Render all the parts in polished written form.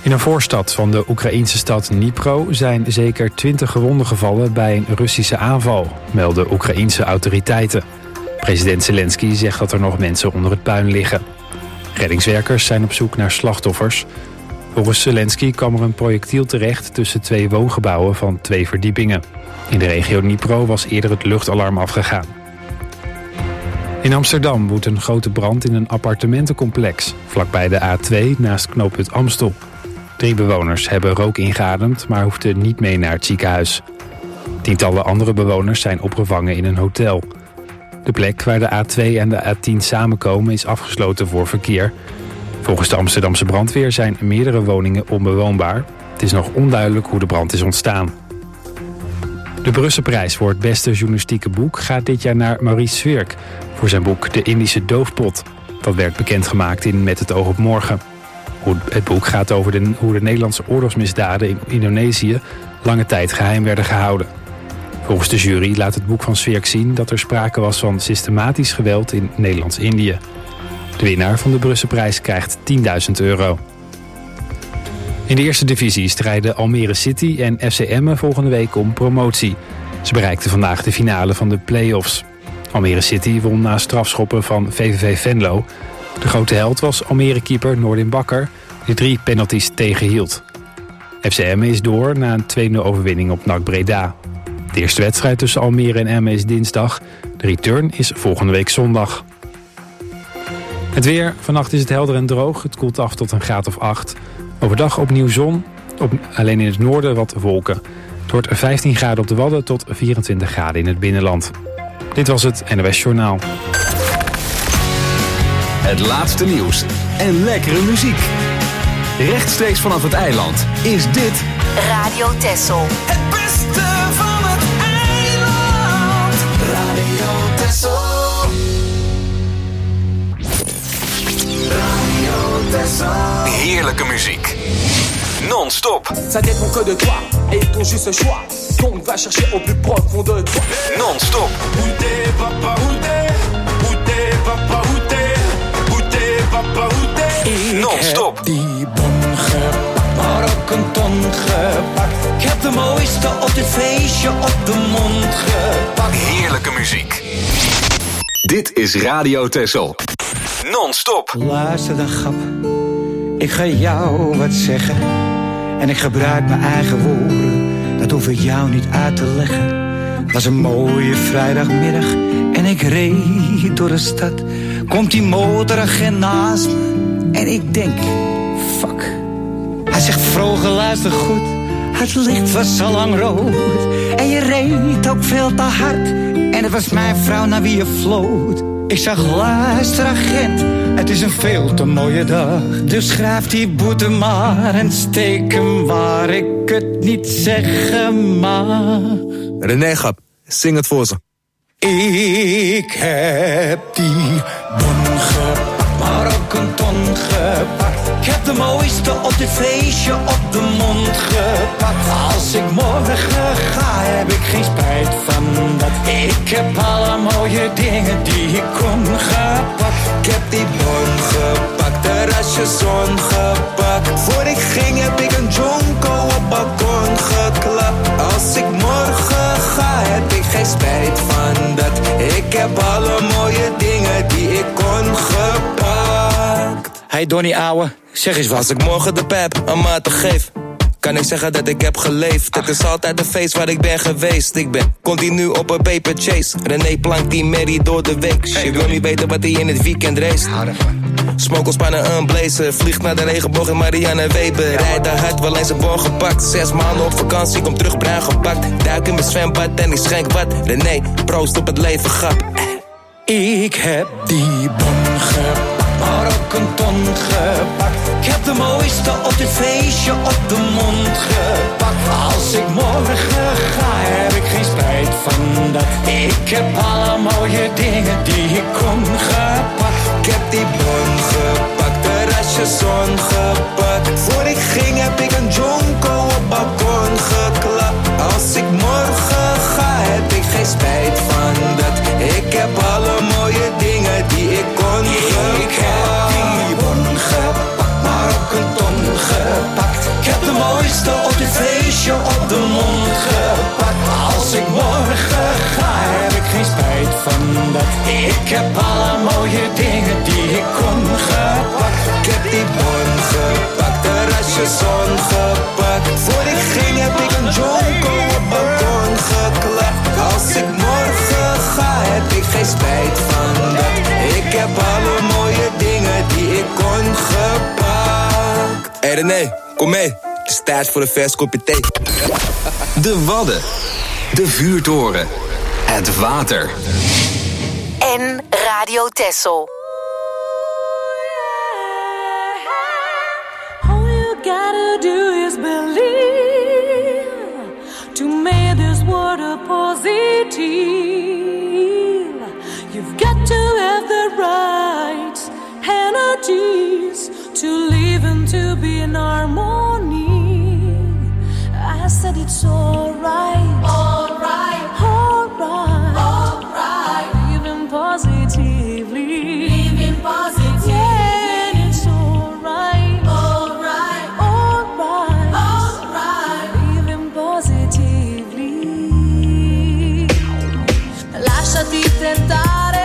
In een voorstad van de Oekraïense stad Dnipro zijn zeker 20 gewonden gevallen bij een Russische aanval, melden Oekraïense autoriteiten. President Zelensky zegt dat er nog mensen onder het puin liggen. Reddingswerkers zijn op zoek naar slachtoffers. Volgens Zelensky kwam er een projectiel terecht tussen 2 woongebouwen van 2 verdiepingen. In de regio Dnipro was eerder het luchtalarm afgegaan. In Amsterdam woedt een grote brand in een appartementencomplex, vlakbij de A2 naast knooppunt Amstel. 3 bewoners hebben rook ingeademd, maar hoefden niet mee naar het ziekenhuis. Tientallen andere bewoners zijn opgevangen in een hotel. De plek waar de A2 en de A10 samenkomen is afgesloten voor verkeer. Volgens de Amsterdamse brandweer zijn meerdere woningen onbewoonbaar. Het is nog onduidelijk hoe de brand is ontstaan. De Brusselprijs voor het beste journalistieke boek gaat dit jaar naar Maurice Zwirk voor zijn boek De Indische Doofpot. Dat werd bekendgemaakt in Met het oog op morgen. Het boek gaat over hoe de Nederlandse oorlogsmisdaden in Indonesië lange tijd geheim werden gehouden. Volgens de jury laat het boek van Zwirk zien dat er sprake was van systematisch geweld in Nederlands-Indië. De winnaar van de Brusselprijs krijgt €10.000. In de eerste divisie strijden Almere City en FC Emmen volgende week om promotie. Ze bereikten vandaag de finale van de play-offs. Almere City won na strafschoppen van VVV Venlo. De grote held was Almere-keeper Noordin Bakker, die 3 penalties tegenhield. FC Emmen is door na een 2-0 overwinning op NAC Breda. De eerste wedstrijd tussen Almere en Emmen is dinsdag. De return is volgende week zondag. Het weer. Vannacht is het helder en droog. Het koelt af tot een graad of 8. Overdag opnieuw zon. Alleen in het noorden wat wolken. Het wordt 15 graden op de Wadden tot 24 graden in het binnenland. Dit was het NOS Journaal. Het laatste nieuws en lekkere muziek. Rechtstreeks vanaf het eiland is dit Radio Texel. Het beste van het eiland. Radio Texel. Radio Texel. heerlijke muziek. Non-stop. Ça dépend que de toi et ton juste choix. Donc va chercher au plus profond de toi. Non-stop. Où t'es, papa, où t'es? Où t'es, papa, où t'es? Où t'es, papa, où t'es? Non-stop. Die bon gepakt, maar ook een ton gepakt. Ik heb de mooiste op dit feestje op de mond gepakt. Heerlijke muziek. Dit is Radio Texel. Non-stop. Luister dan, grap. Ik ga jou wat zeggen. En ik gebruik mijn eigen woorden. Dat hoef ik jou niet uit te leggen. Het was een mooie vrijdagmiddag. En ik reed door de stad. Komt die motoragent naast me. En ik denk, fuck. Hij zegt, vroeger luister goed. Het licht was al lang rood. En je reed ook veel te hard. En het was mijn vrouw naar wie je floot. Ik zag, luister agent, het is een veel te mooie dag. Dus schrijf die boete maar en steek hem waar ik het niet zeggen mag. René Gap, zing het voor ze. Ik heb die bon gepakt, maar ook een ton gepakt. Ik heb de mooiste op dit feestje op de mond gepakt. Als ik morgen ga, heb ik geen spijt van dat. Ik heb alle mooie dingen die ik kon gepakt. Ik heb die bon gepakt, terrasje zon gepakt. Voor ik ging heb ik een jonko op balkon geklapt. Als ik morgen ga, heb ik geen spijt van dat. Ik heb alle mooie dingen die ik kon gepakt. Hey Donnie ouwe, zeg eens wat. Als ik morgen de pep aan maten geef, kan ik zeggen dat ik heb geleefd. Het is altijd een feest waar ik ben geweest. Ik ben continu op een paper chase. René plankt die merrie door de week. Je wil niet weten wat hij in het weekend race. Smokelspannen een blazer. Vliegt naar de regenboog in Marianne Weber. Rijdt daar hard, wel eens een bon gepakt. 6 maanden op vakantie, kom terug bruin gepakt. Duik in mijn zwembad en ik schenk wat. René, proost op het leven, grap. Ik heb die bon gepakt, maar ook een ton gepakt. Ik heb de mooiste op dit feestje op de mond gepakt. Als ik morgen ga, heb ik geen spijt van dat. Ik heb alle mooie dingen die ik kon gepakt. Ik heb die bon gepakt, terrasje zon gepakt. Voor ik ging heb ik een jonko op balkon geklapt. Als ik morgen ga, heb ik geen spijt van dat. Ik heb alle mooie dingen die ik kon gepakt. Ik heb die bon gepakt, maar ook een ton gepakt. zon gepakt. Voor ik ging heb ik een jonko op balkon geklapt. Als ik morgen ga heb ik geen spijt van dat. Ik heb alle mooie dingen die ik kon gepakt. Hey René, kom mee. Het is tijd voor een vers kopje thee. De Wadden. De vuurtoren. Het water. En Radio Texel. All you gotta do is believe to make this world a positive. You've got to have the right energies to live and to be in harmony. I said it's alright, alright, alright, alright. Living positively, living positively. Yeah, and it's alright, alright, alright, alright. Living positively. Lasciati tentare.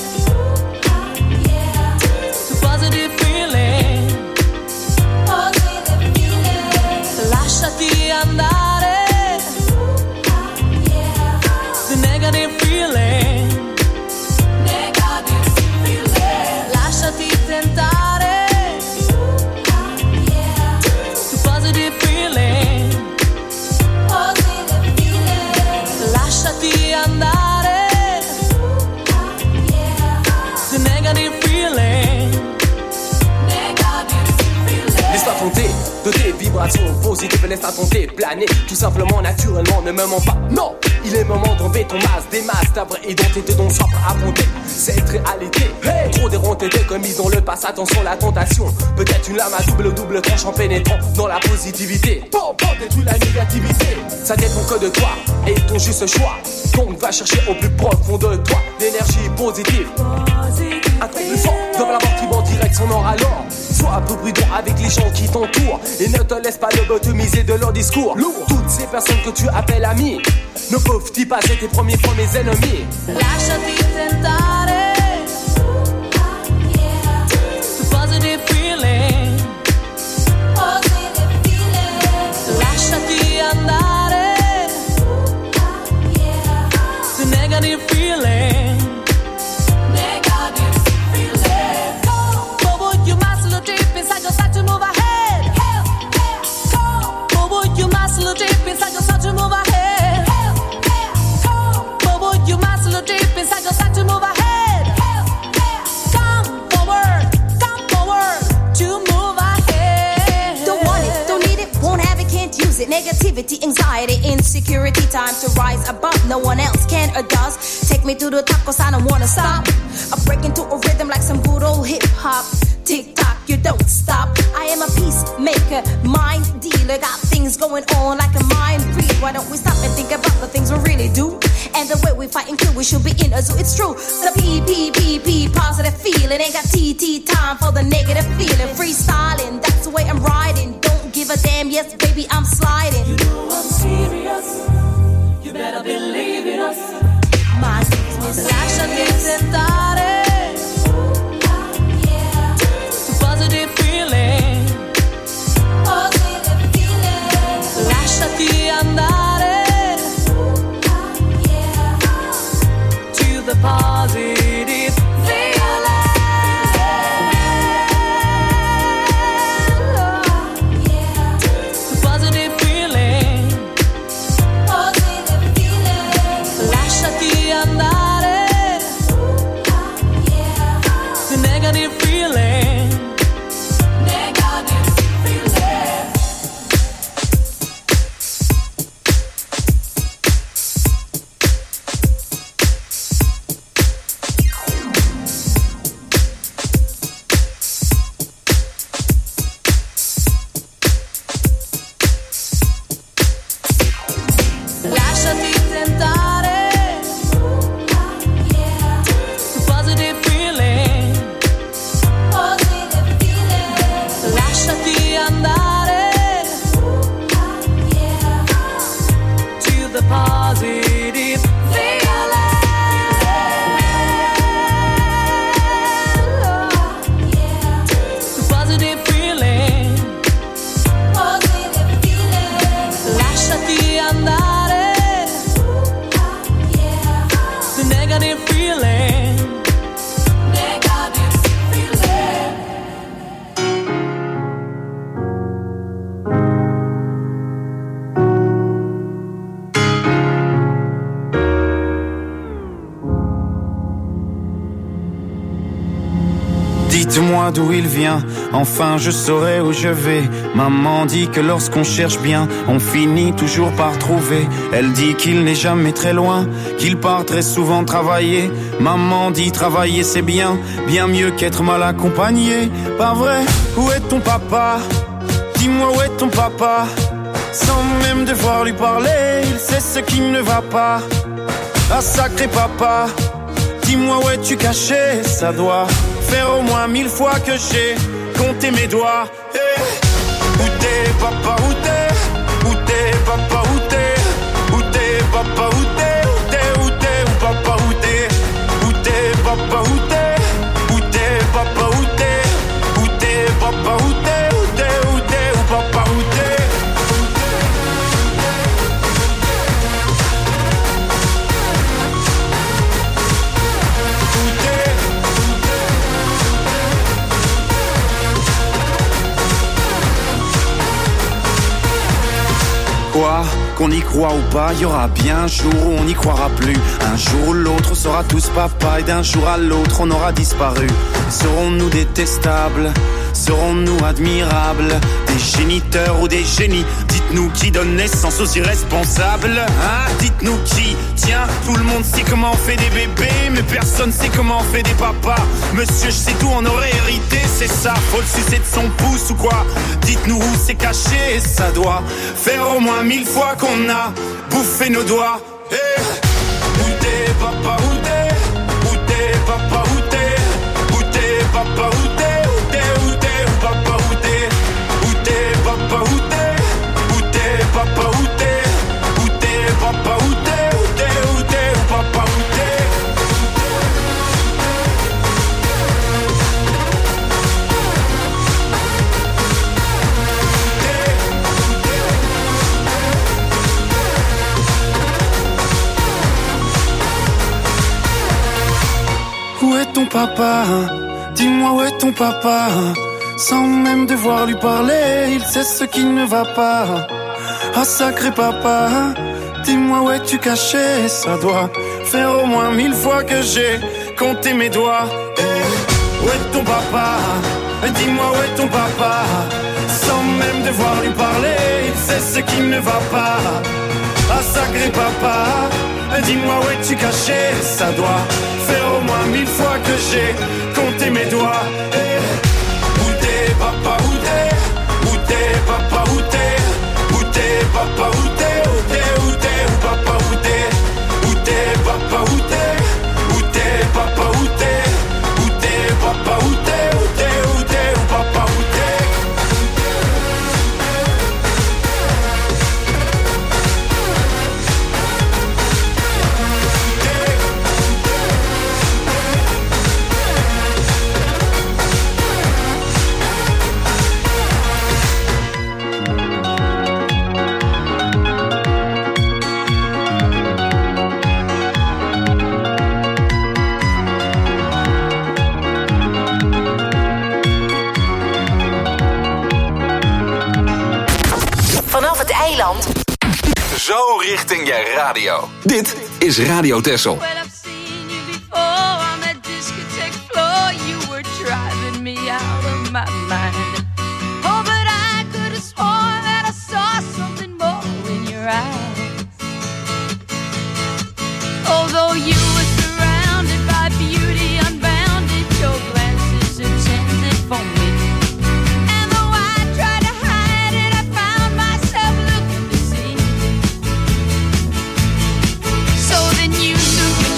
To positive feeling, positive feeling. Lasciati andare. The negative feeling, negative feeling. Lasciati tentare. To positive feeling, positive feeling. Lasciati andare. The negative feeling, negative feeling. Laisse-toi tenter de tes vibrations positives, laisse-toi tenter, planer, tout simplement, naturellement, ne me mens pas. Non, il est moment d'enlever ton masque, des masques, ta vraie identité dont soif à affronter cette réalité. Hey, trop déronté, commise dans le passé, attention la tentation. Peut-être une lame à double tranche en pénétrant dans la positivité. Bon, détruis la négativité. Ça dépend que de toi et ton juste choix. Donc va chercher au plus profond de toi l'énergie positive. Un truc plus fort, dans la mort qui va en direction nord alors. Sois un peu prudent avec les gens qui t'entourent et ne te laisse pas lobotomiser de leur discours. Toutes ces personnes que tu appelles amis ne peuvent-ils pas être tes premiers ennemis? Lasciati tentare. To positive feeling, positive feeling. Lasciati andare. The negative feeling, negative feeling. Bobo, you must look deep inside yourself to move ahead. Bobo, you must look deep inside yourself to move ahead. Bobo, you must look deep inside yourself to move ahead. Come forward to move ahead. Don't want it, don't need it, won't have it, can't use it. Negativity, anxiety, insecurity, time to rise above. No one else can or does. Take me to the top cause I don't wanna stop. I break into a rhythm like some good old hip hop. Tick tock, you don't stop. I am a peacemaker, mind dealer. Got things going on like a mind read. Why don't we stop and think about the things we really do? And the way we fight and kill, we should be in a zoo. It's true. The P, positive feeling. Ain't got TT time for the negative feeling. Freestyling, that's the way I'm riding. Don't give a damn, yes baby, I'm sliding. You know I'm serious. You better believe in us. My business. Lasciati tentare. To positive feeling, Positive feeling. lasciati andare. To the positive feeling. To positive feeling, Positive feeling. lasciati andare. Dites-moi d'où il vient, enfin je saurai où je vais. Maman dit que lorsqu'on cherche bien, on finit toujours par trouver. Elle dit qu'il n'est jamais très loin, qu'il part très souvent travailler. Maman dit travailler c'est bien, bien mieux qu'être mal accompagné. Pas vrai? Où est ton papa? Dis-moi où est ton papa? Sans même devoir lui parler, il sait ce qui ne va pas. Ah sacré papa, dis-moi où es-tu caché? Ça doit faire au moins 1000 fois que j'ai compté mes doigts. Hey. Où t'es papa, où t'es? Où t'es papa, où t'es? Où t'es papa, où t'es? Où t'es, où t'es, où papa, où t'es? Où t'es papa, où t'es? Où t'es papa, où t'es? Où t'es papa, où t'es? Où t'es, où t'es, où papa, où t'es? Quoi? Qu'on y croit ou pas, y aura bien un jour où on n'y croira plus. Un jour ou l'autre, on sera tous papa et d'un jour à l'autre, on aura disparu. Serons-nous détestables? Serons-nous admirables? Des géniteurs ou des génies? Dites-nous qui donne naissance aux irresponsables, hein? Dites-nous qui? Tiens, tout le monde sait comment on fait des bébés, mais personne sait comment on fait des papas. Monsieur, je sais tout, on aurait hérité, c'est ça. Faut le sucer de son pouce ou quoi? Dites-nous où c'est caché, ça doit faire au moins 1000 fois qu'on a bouffé nos doigts. Hey. Où t'es papa, où t'es? Où t'es papa, où t'es? Où t'es papa, où t'es? Où t'es, où t'es, où papa, où t'es? Où t'es papa, où t'es? Où t'es papa, où t'es? Où t'es papa, où t'es? Où t'es, où t'es, où papa, où t'es? Où est ton papa? Dis-moi où est ton papa? Sans même devoir lui parler, il sait ce qui ne va pas. Ah sacré papa, dis-moi où es-tu caché? Ça doit faire au moins 1000 fois que j'ai compté mes doigts. Hey. Où est ton papa? Dis-moi où est ton papa? Sans même devoir lui parler, il sait ce qui ne va pas. Ah sacré papa, dis-moi où es-tu caché? Ça doit faire au moins 1000 fois que j'ai compté mes doigts. Hey. Où t'es papa, où t'es? Où t'es papa, où t'es? Où t'es papa, où t'es? Où t'es, où t'es, où papa, où t'es? Où t'es papa, où t'es? Où t'es papa, où t'es? Où t'es papa, où t'es? Où t'es, où t'es, où papa, où t'es? Vanaf het eiland. Zo richting je radio. Dit is Radio Texel. Well, I've seen you before on that discotheque floor. You were driving me out of my mind. Oh, but I could have sworn that I saw something more in your eyes. Although you were surrounded by beauty unbounded, your glances intended for me. And though I tried to hide it, I found myself looking to see. So then you took me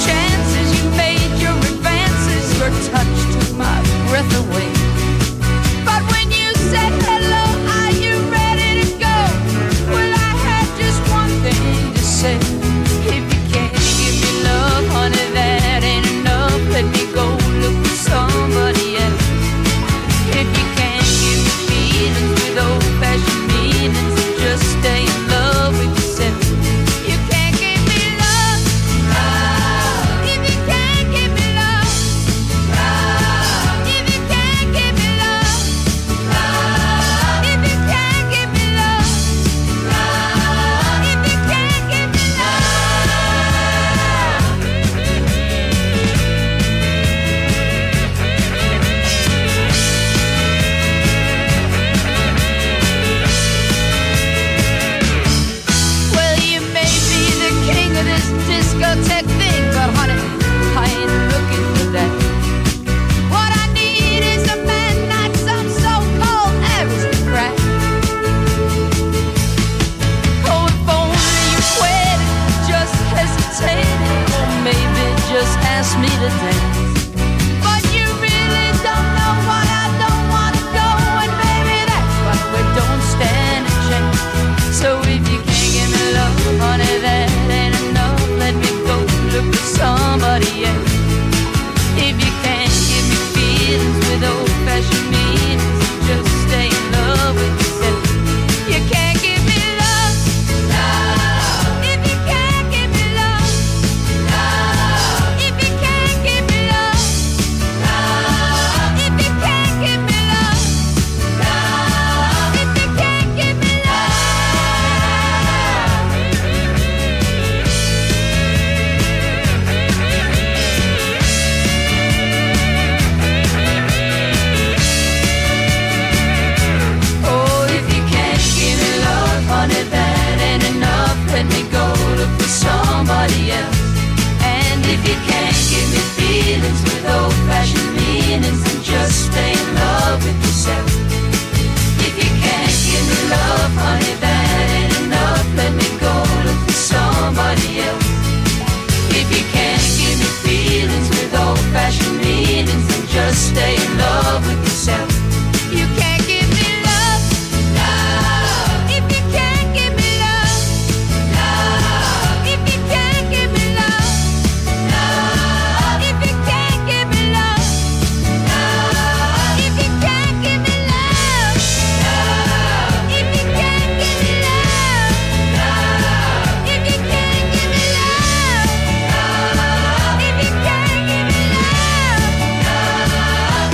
somebody else. And if you can't give me feelings with old-fashioned meanings, then just stay in love with yourself. If you can't give me love, honey, that ain't enough. Let me go look for somebody else. If you can't give me feelings with old-fashioned meanings, then just stay in love with yourself. You can't give me love, love. If you can't give me love, love. If you can't give me love, love. If you can't give me love, love. If you can't give me love, love. If you can't give me love, love. If you can't give me love, love. If you can't give me love, love.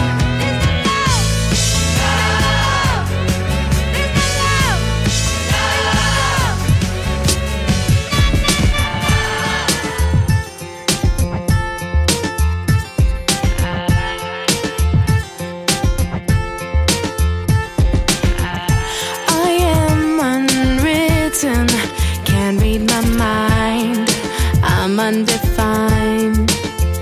I am unwritten, can't read my mind. I'm undefined.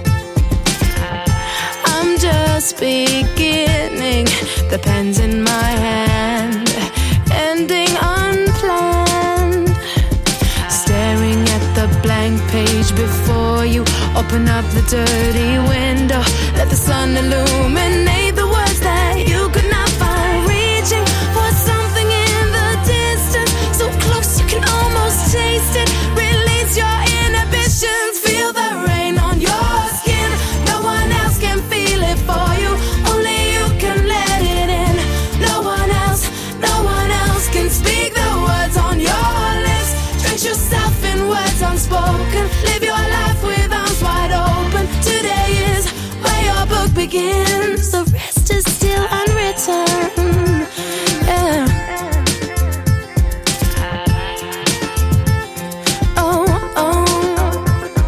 I'm just beginning, the pen's in my hand, ending unplanned. Staring at the blank page before you, open up the dirty window, let the sun illuminate the words that you could not find. Reaching for something in the distance, so close you can almost taste it. Release your inhibitions, feel the rain on your skin. No one else can feel it for you, only you can let it in. No one else can speak the words on your lips. Drench yourself in words unspoken, live your life with arms wide open. Today is where your book begins, the rest is still unwritten. Yeah. Oh, oh.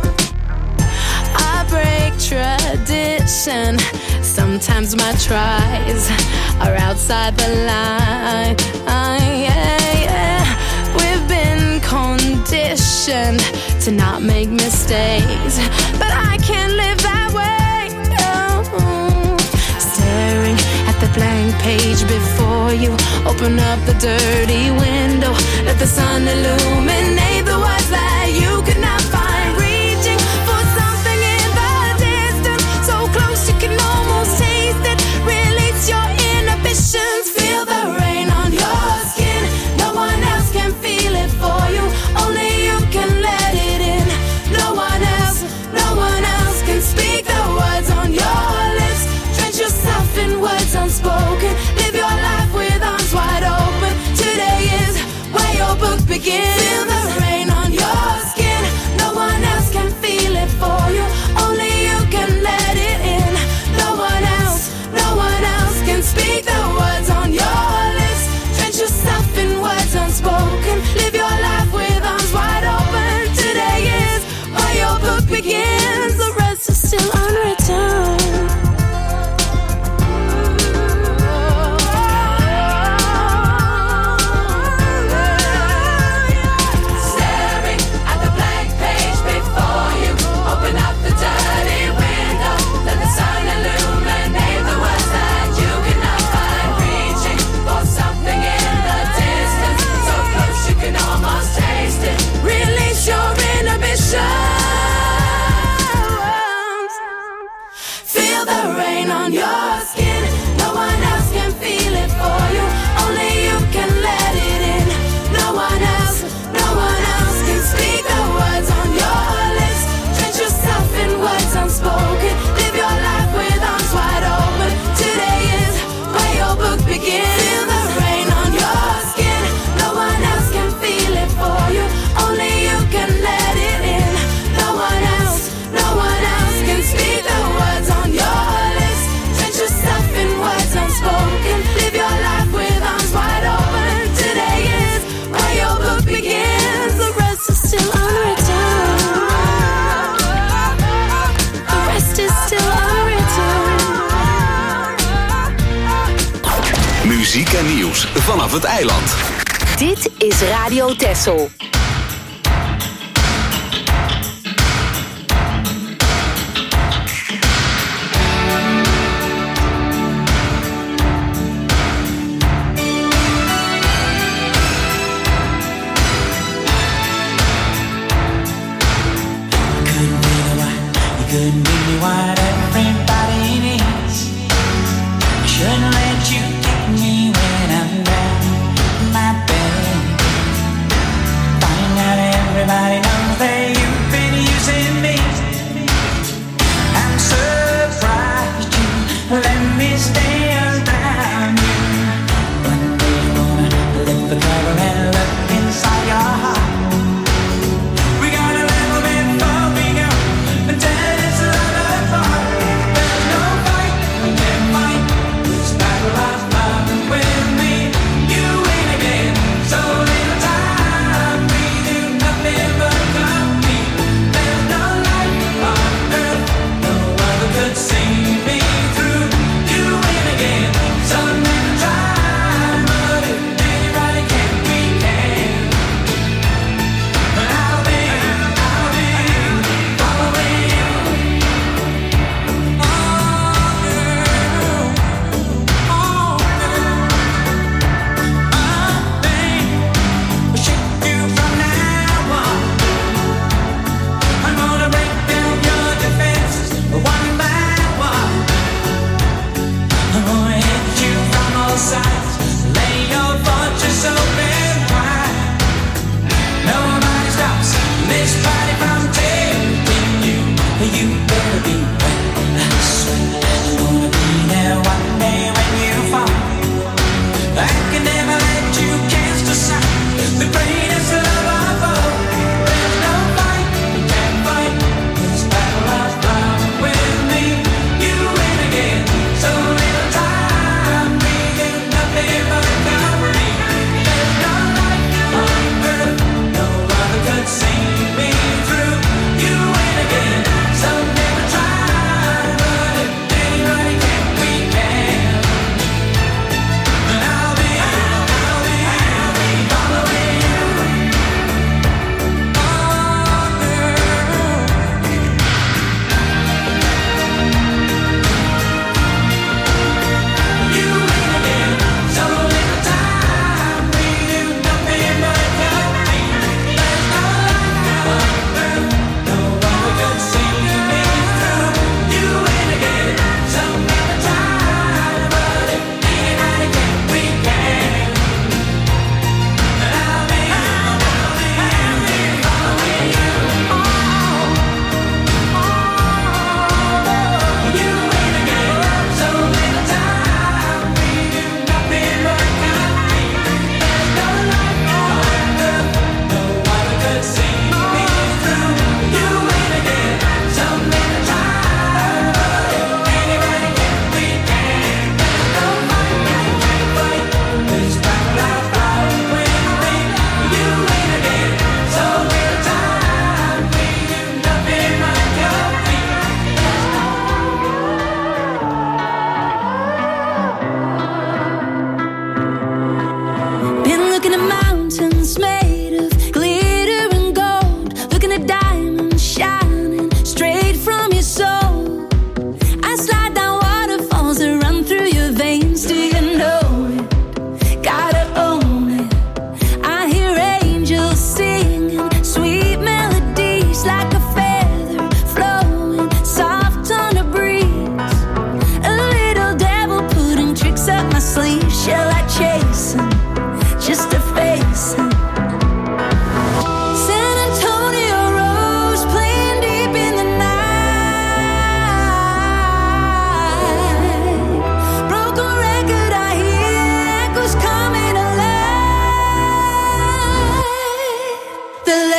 I break tradition. Sometimes my tries are outside the line. Yeah, yeah. We've been conditioned to not make mistakes, but I can't live that way. No. Staring at the blank page before you, open up the dirty window, let the sun illuminate the words that you could not find. Reaching for something in the distance, so close you can almost taste it. Release your inhibitions, feel the rain on your skin. No one else can feel it for you, only you can let it in. No one else can speak the words on your lips. Drench yourself in words unspoken, live your life with arms wide open. Today is where your book begins. Feel the rain on your skin. No one else can feel it for you, only you can let it in. No one else can speak the words on your lips. Drench yourself in words unspoken, live your life with arms wide open. Today is where your book begins, the rest is still unwritten. Staring at the blank page before you, open up the dirty window, let the sun illuminate the words that you cannot find. Reaching for something in the distance, so close you can almost taste it. Release your inhibitions, feel the rain on your skin. No one else can feel it for you, only you can let it in. No one else can speak the words on your lips. Drench yourself in words unspoken, live your life with arms wide open. Today is where your book begins. Feel the rain on your skin. No one else can feel it for you, only you can let it in. No one else can speak the words on your lips. Drench yourself in words unspoken, live your life with arms wide open. Today is where your book begins, the rest is still unwritten. The rest is still unwritten. Muziek en nieuws vanaf het eiland. Dit is Radio Texel.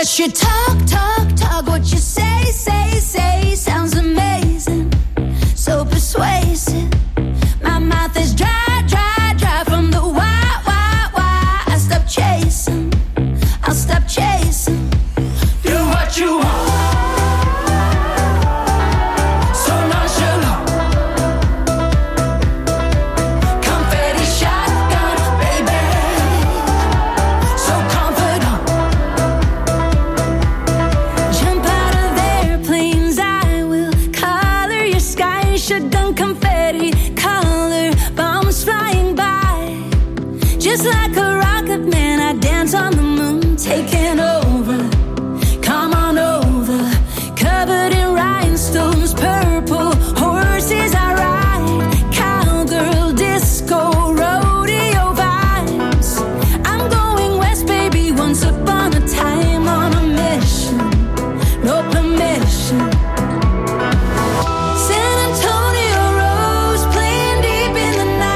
less you talk, what you say sounds amazing, so persuasive. My mouth is dry from the why. I stop chasing, I'll stop chasing. Do what you want. Just like a rocket man, I dance on the moon, taking over. Come on over, covered in rhinestones, purple horses I ride, cowgirl, disco, rodeo vibes. I'm going west, baby, once upon a time on a mission, no permission. San Antonio Rose playing deep in the night.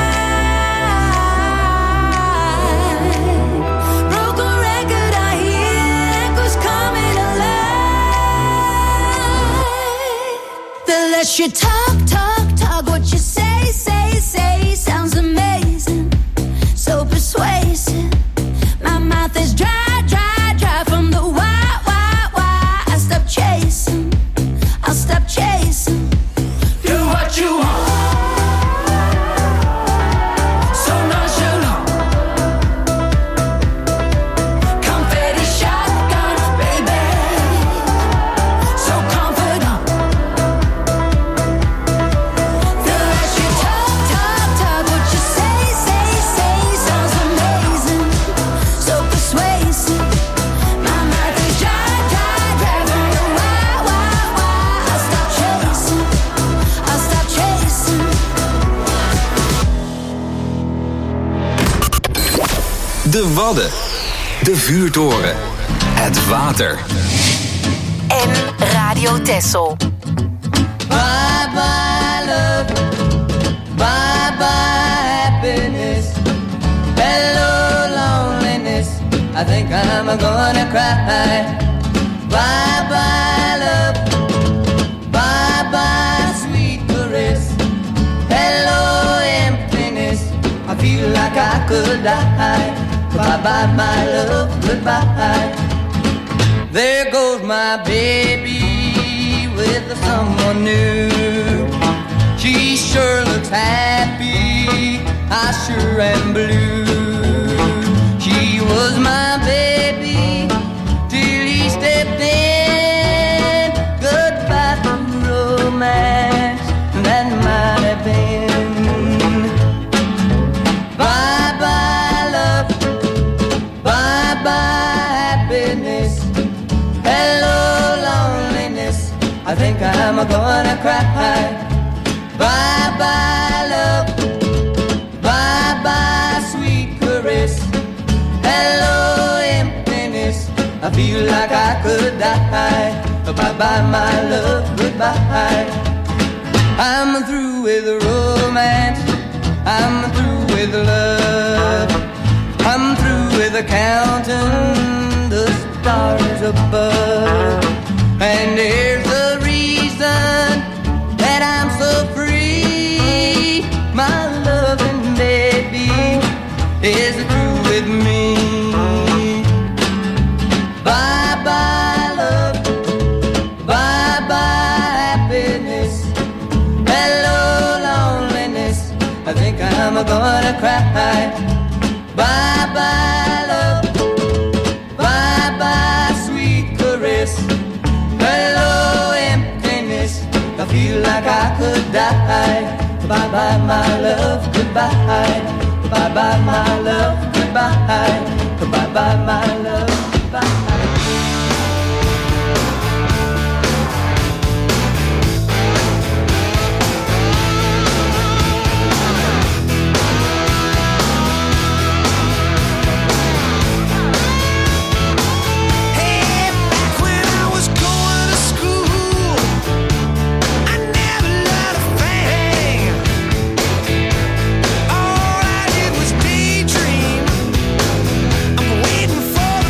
Less you talk, what you say sounds amazing, so persuasive. My mouth is dry from the why. I stop chasing, I'll stop chasing. Do what you want. So nonchalant. Confetti shotgun, baby. So confident. De Wadden, de Vuurtoren, het water. En Radio Texel. Bye bye love, bye bye happiness, hello loneliness, I think I'm gonna cry. Bye bye love, bye bye sweet caress, hello emptiness, I feel like I could die. Bye bye my love, goodbye. There goes my baby with someone new. She sure looks happy, I sure am blue. She was my baby till he stepped in. Goodbye to romance, that might have been. Bye bye love, bye bye happiness, hello loneliness, I think I'm gonna cry. Bye bye love, bye bye sweet caress, hello emptiness, I feel like I could die. Bye bye my love, goodbye. I'm through with romance, I'm through with love, I'm through with counting the stars above. And here's the reason that I'm so free. My loving baby is through with me. Bye bye love, bye bye happiness, hello loneliness, I think I'm gonna cry. Bye bye love, bye bye sweet caress, hello emptiness, I feel like I could die. Bye bye my love, goodbye. Bye bye my love, goodbye. Bye bye my love, goodbye. All I did was daydream. I'm waiting for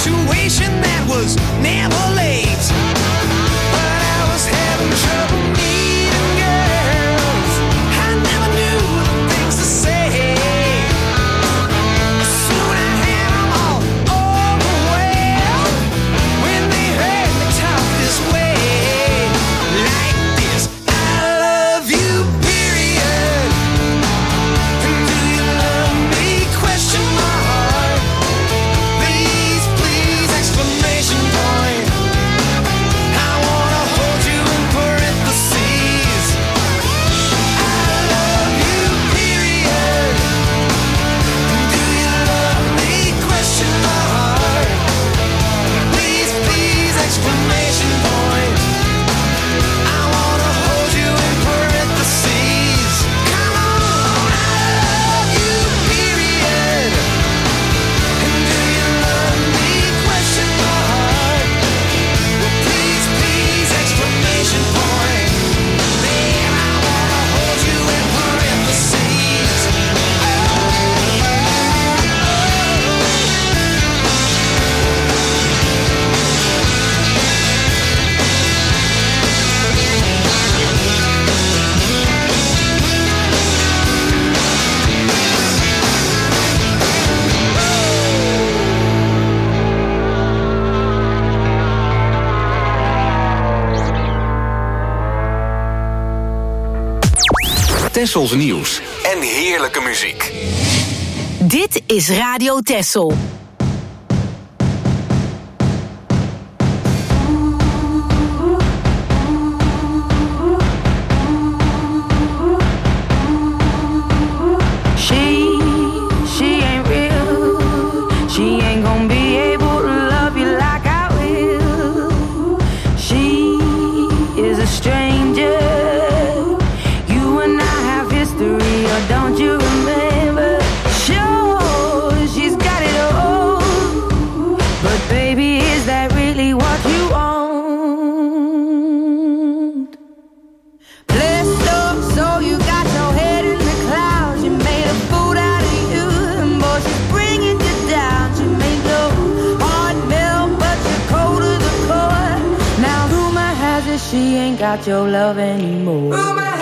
situation that was never late. But I was having trouble meeting girls. I never knew the things to say. Soon I had them all overwhelmed when they heard me talk this way. Like this, I love you, period. And do you love me, question mark. Please, please, exclamation point. I wanna hold you in parentheses. I love you, period. And do you love me, question mark. Please, please, exclamation point. I wanna hold you in parentheses. Come on, I love you, period. And do you love me, question mark. Please, please, exclamation point. Babe, I wanna hold you in parentheses. Tessels nieuws en heerlijke muziek. Dit is Radio Tessel. She ain't real. She ain't gonna be able to love you like I will. She is a stranger. You and I have history, or don't you remember? Sure, she's got it all. But baby, is that really what you want? Blessed up, so you got your head in the clouds. You made a fool out of you, and boy, she's bringing you down. She made your heart melt, but you're cold to the core. Now rumor has it she ain't got your love anymore. Rumor has it.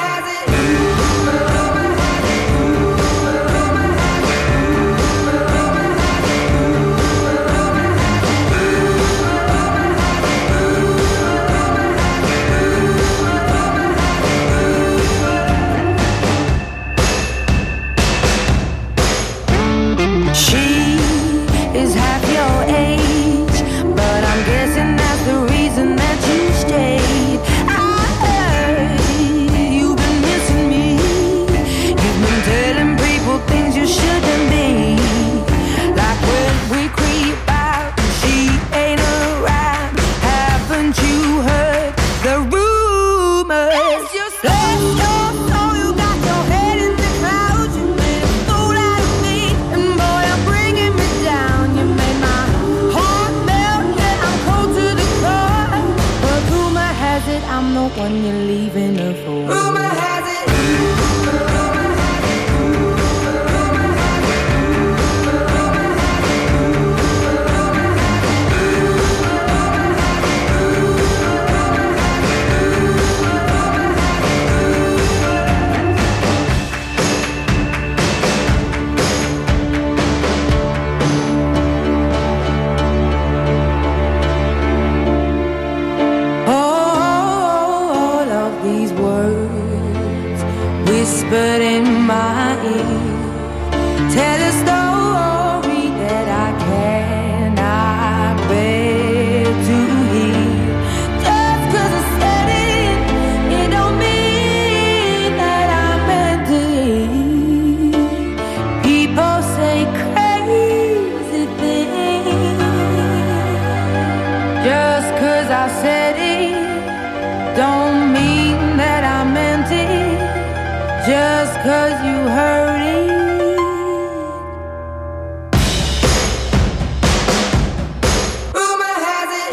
She is half your age, but I'm guessing that's the reason that you stayed. I heard you've been missing me. You've been telling people things you shouldn't be. Like when we creep out and she ain't around. Haven't you heard the rumors? It's just let's go. So you got your head in the clouds. You made a fool out of me, and boy, I'm bringing me down. You made my heart melt, yeah, I'm cold to the core. But rumor has it I'm the one you're leaving her for. Rumor has it. All of these words whispered in my ear tell a story that I cannot bear to hear. Just 'cause I said it, it don't mean that I meant it. People say crazy things. Just 'cause I said it don't mean that I meant it. Just 'cause you heard it. Rumor has it.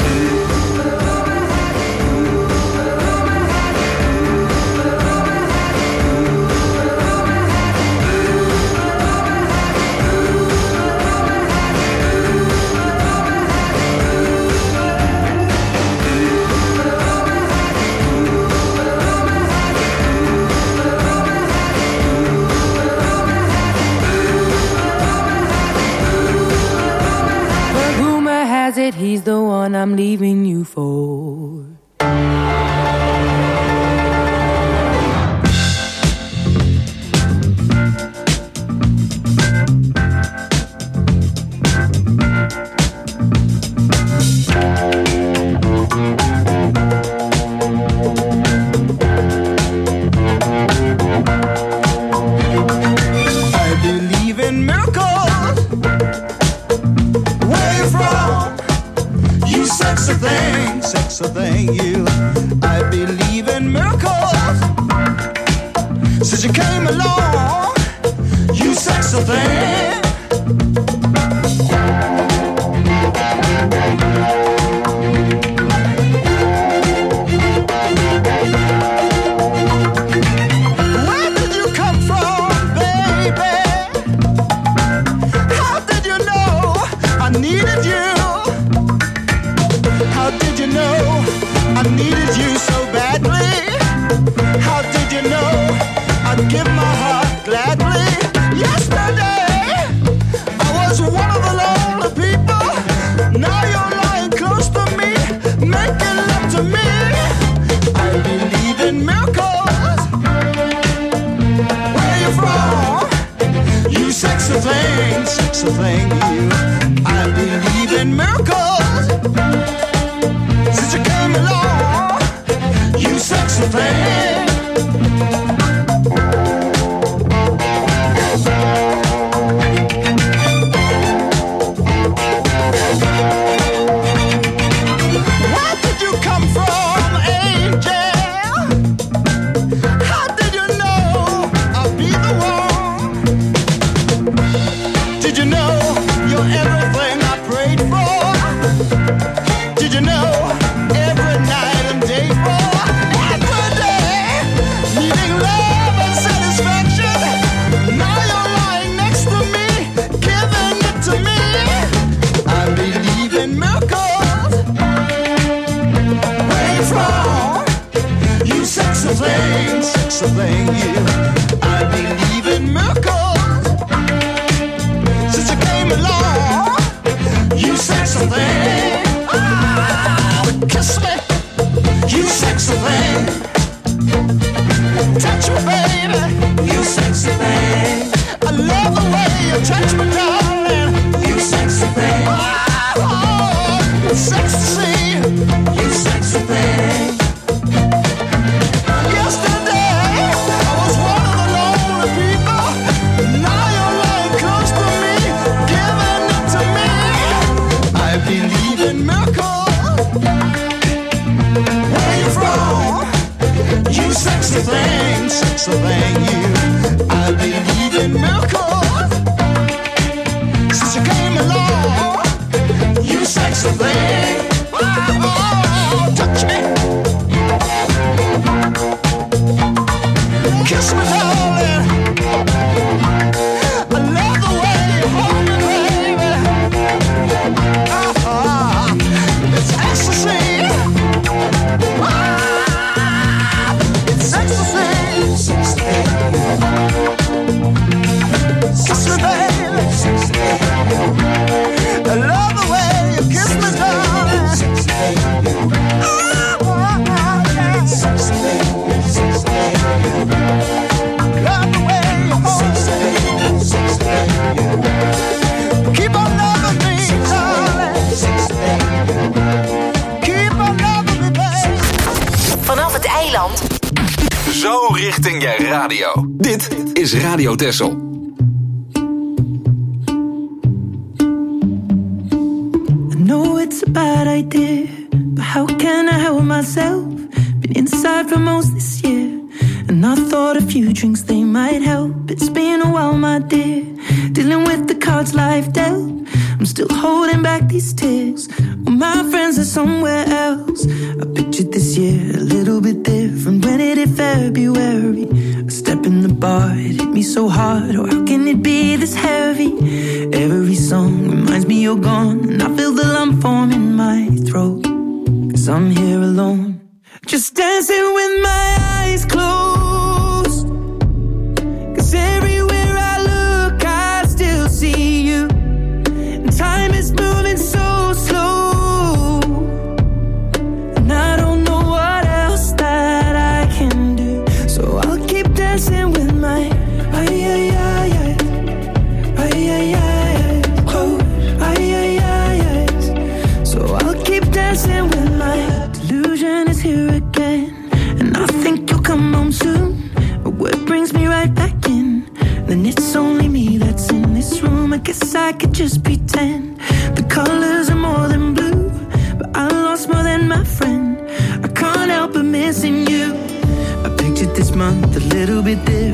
he's the one I'm leaving you for. Sexy thing, you. I believe in miracles. Since you came along, you sexy thing. Where did you come from, baby? How did you know I needed you? How did you know I needed you so badly? How did you know I'd give my heart gladly? Yesterday I was one of the lonely people. Now you're lying close to me, making love to me. I believe in miracles. Where you from? You sexy thing, you. I believe in miracles. Since you came along, you sexy thing. Where did you come from, angel? How did you know I'll be the one? Did you know you're everything I prayed for? Did you know every night and day for every day, needing love and satisfaction? Now you're lying next to me, giving it to me. I believe in miracles. Where you from? You sexy thing, you. I believe in miracles. Since you came along, you sexy thing. Kiss me, you sexy thing. Touch me, baby, you sexy thing. I love the way you touch me, darling. You sexy thing. Oh, it's sexy to see you sexy thing. Yesterday I was one of the lonely people. Now you're lying close to me, giving it to me. I believe in miracles. Where you from? You sexy thing, you. I believe in miracles. Since you came along, you sexy thing. Oh, touch me, kiss me, darling. I love the way you hold me, baby. It's ecstasy. It's ecstasy. Kiss me, baby. I love the way you kiss me, darling. Love the way you hold me. Keep on loving me, darling. Keep on loving me, baby. Vanaf het eiland. Zo richting je radio. Dit is Radio Texel. I know it's a bad idea, but how can I help myself? Been inside for most this year, and I thought a few drinks they might help. It's been a while, my dear, dealing with the cards life dealt. I'm still holding back these tears. Well, my friends are somewhere else. I pictured this year a little bit different. When it hit February, a step in the bar, it hit me so hard. Oh, how can it be this heavy? Every song reminds me you're gone, and I feel the lump form in my throat. 'Cause I'm here alone, just dancing with my eyes closed. 'Cause everywhere I look, I still see you. And time is moving so slow.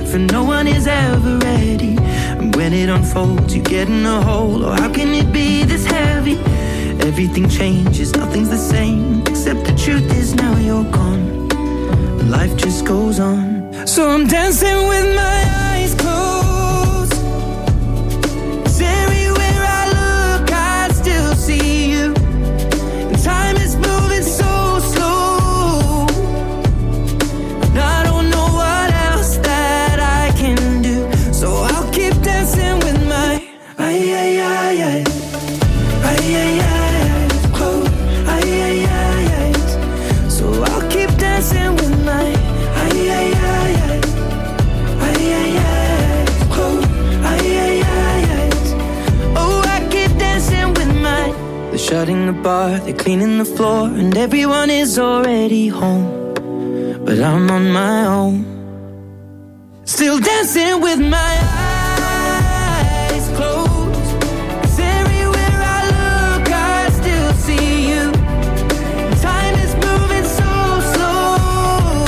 life and no one is ever ready. And when it unfolds, you get in a hole. Oh, how can it be this heavy? Everything changes, nothing's the same, except the truth is now you're gone. Life just goes on. So I'm dancing with my eyes closed. 'Cause everywhere I look, I still see you. And time is moving so slow. And I don't know what else that I can do. So I'll keep dancing with my eyes closed. So I'll keep dancing with my shutting the bar, they're cleaning the floor, and everyone is already home. But I'm on my own, still dancing with my eyes closed. 'Cause everywhere I look, I still see you. Time is moving so slow.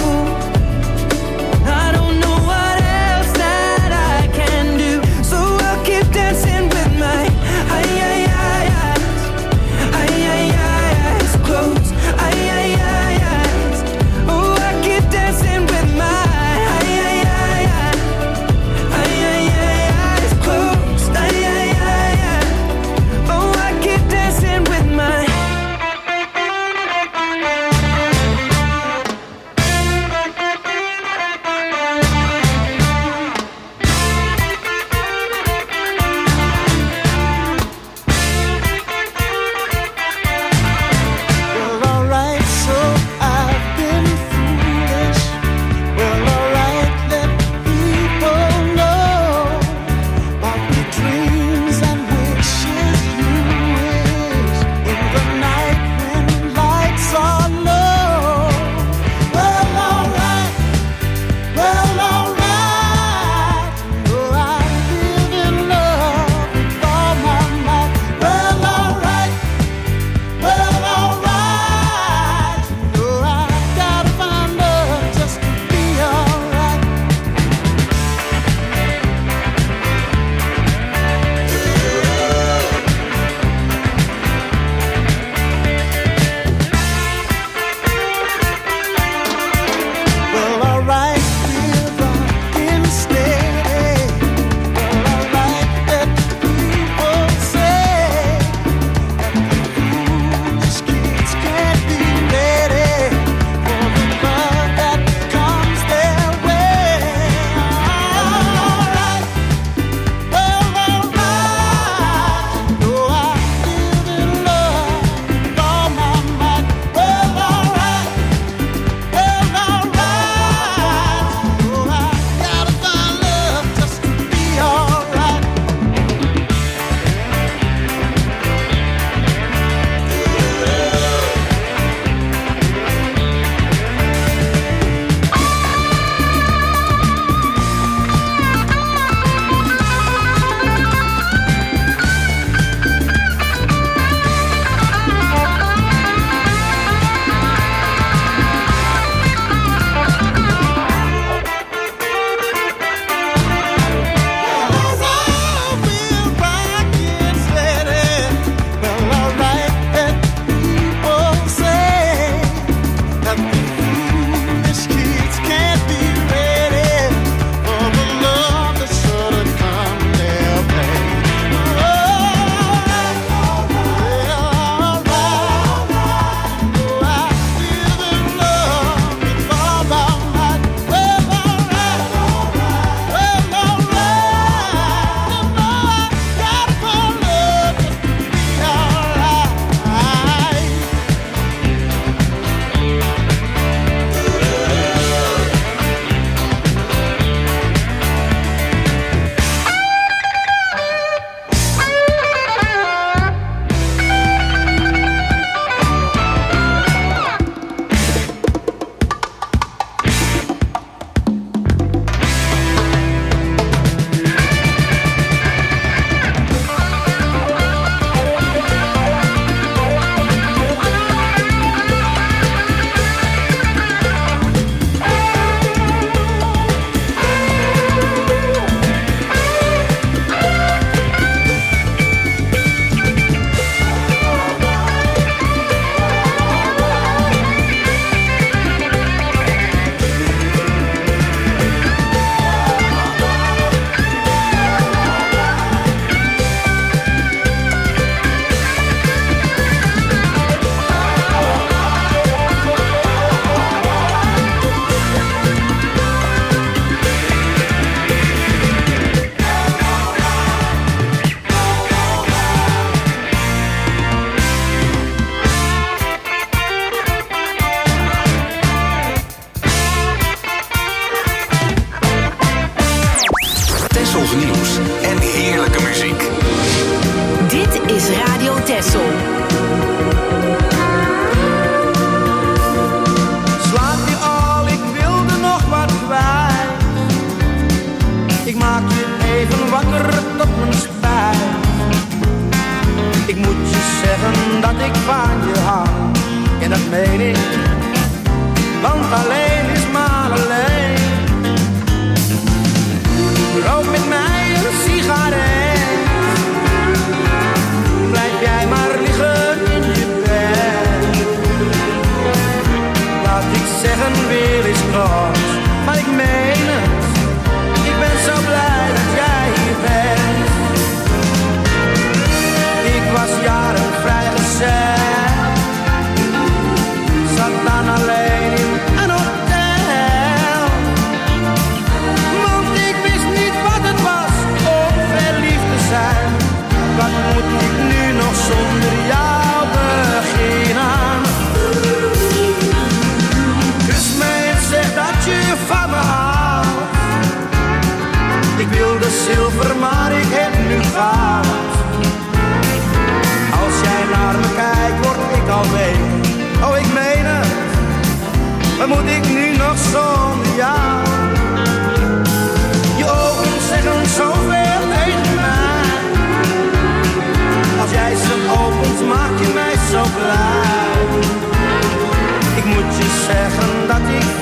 I don't know what else that I can do. So I'll keep dancing with my Oh, I keep dancing with my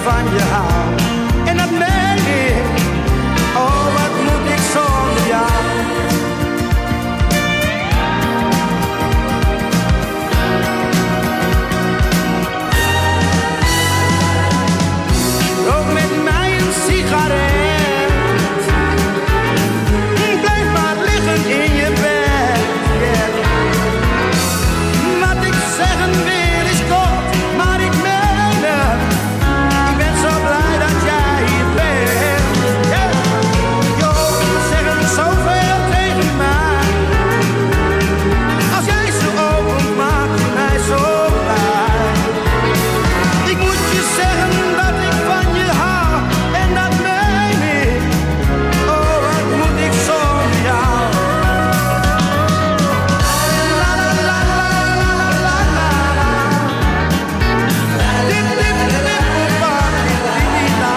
van je hou. En dat meen ik. Oh, wat moet ik zonder jou? Rook met mij een sigaret. Blijf maar liggen in je bed. Yeah. Wat ik zeggen wil is kort, maar ik meen het. Ik ben zo blij dat jij hier bent. Yeah. Je ogen zeggen zoveel tegen mij. Als jij ze opent, maak je mij zo blij. Ik moet je zeggen dat ik van je hou. En dat meen ik. Oh, wat moet ik zonder jou? La la la la la la la. Dip dip dip pa dip dip la.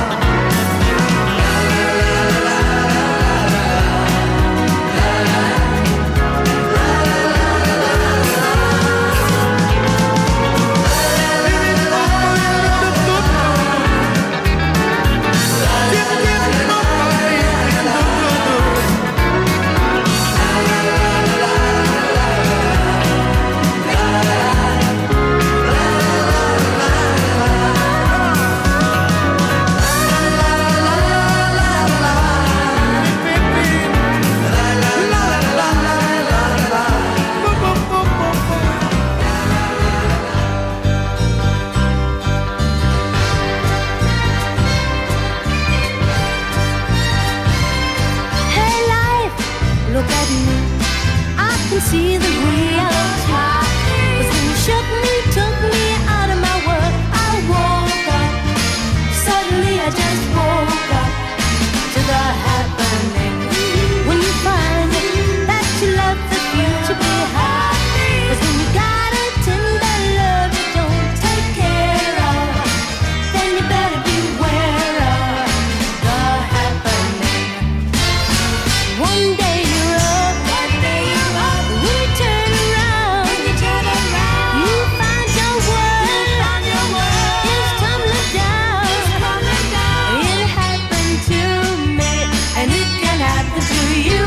Hey life, look at me. I can see the reality. 'Cause when you shook me, took me out of my world, I woke up. Suddenly I just woke up to the happening. When you find that you left the future behind. 'Cause when you got a tender love you don't take care of, then you better beware of the happening. One day you're up, when you turn around, you find your world is tumbling down. It happened to me, and it can happen to you.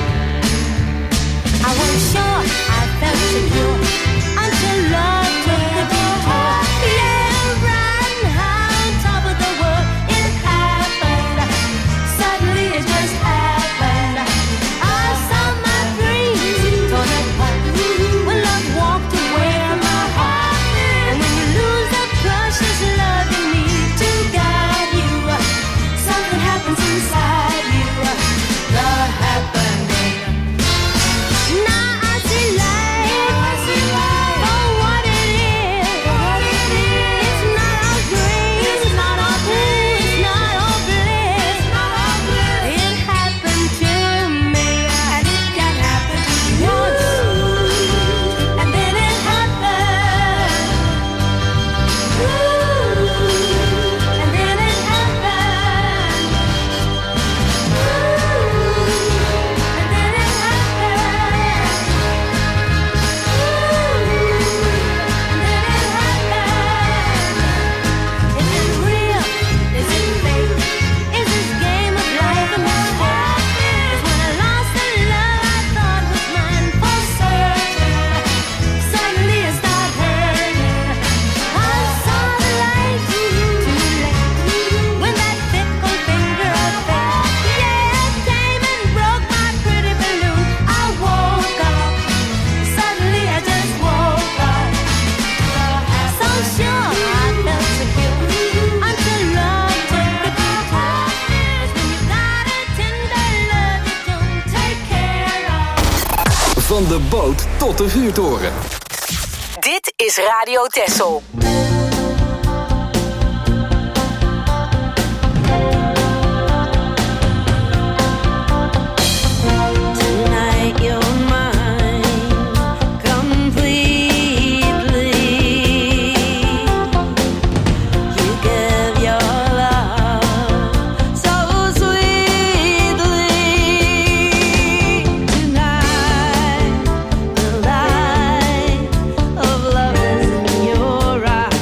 I was sure I felt secure until love took the detour. Yeah, right on top of the world, it happened. Suddenly it just happened. I saw my dreams torn apart when love walked away from my heart. And when you lose the precious love you need to guide you, something happens inside you. The happening. Now I see life for what it is. It's not all green, it's not all blue, it's not all bliss. It happened to me, and it can happen once, and then it happened. And then it happened. And then it happened. Is it real? Is it fake? Is this game of life a mistake? 'Cause when I lost the love I thought was mine for certain, suddenly I start hurting. I saw the light too late when that fickle finger of fate, yeah, came and broke my pretty balloon. I woke up, suddenly I just woke up. So sure I felt secure until love took the detour. 'Cause when you got a tender love you don't take care of. Van de boot tot de vuurtoren. Dit is Radio Texel. Tonight you're mine completely. You give your love so sweetly. Tonight the light of love is in your eyes.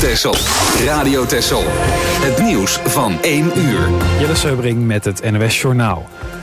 Texel. Radio Texel. Het nieuws van 1 uur. Jelle Seubring met het NOS Journaal.